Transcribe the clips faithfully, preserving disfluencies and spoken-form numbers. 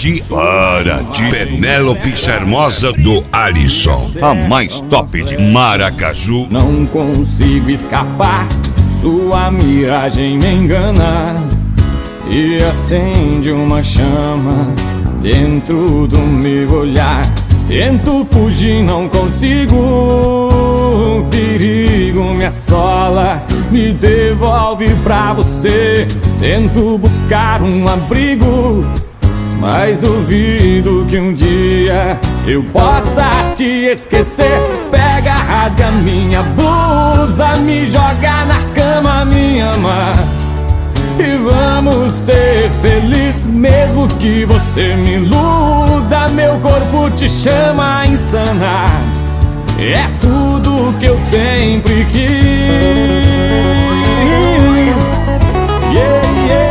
de Para de Penélope Charmosa do Alisson, a mais top de Maracaju. Não consigo escapar, sua miragem me engana e acende uma chama dentro do meu olhar. Tento fugir, não consigo, o perigo me assola, me devolve pra você. Tento buscar um abrigo, mas duvido que um dia eu possa te esquecer. Pega, rasga minha blusa, me joga na cama, me ama, e vamos ser felizes, mesmo que você me iluda. Meu corpo te chama insana, é tudo que eu sempre quis. Yeah,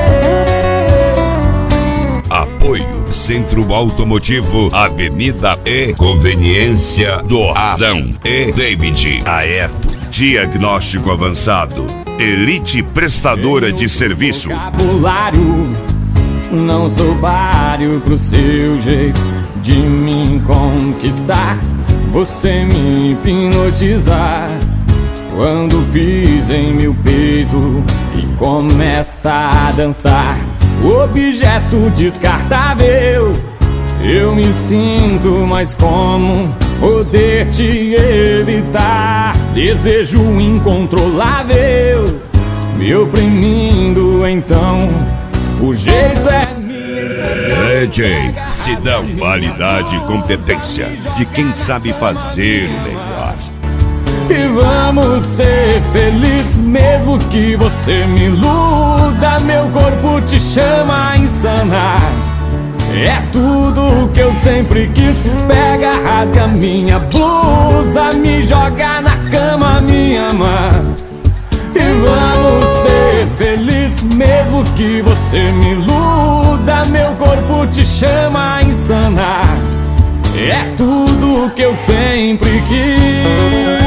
yeah. Apoio Centro Automotivo, Avenida E, Conveniência do Adão e David. Aeto Diagnóstico Avançado, Elite Prestadora de Serviço. Vocabulário, não sou páreo pro seu jeito de me conquistar. Você me hipnotizar quando pisa em meu peito e começa a dançar. Objeto descartável, eu me sinto mais como poder te evitar. Desejo incontrolável, me oprimindo, então o jeito é me D J Sidão, qualidade e competência de quem sabe fazer o melhor. E vamos ser felizes, mesmo que você me iluda. Meu corpo te chama insana, é tudo que eu sempre quis. Pega, rasga minha blusa, me joga na cama, me ama, e vamos ser felizes, mesmo que você me iluda. Meu corpo te chama insana, é tudo que eu sempre quis.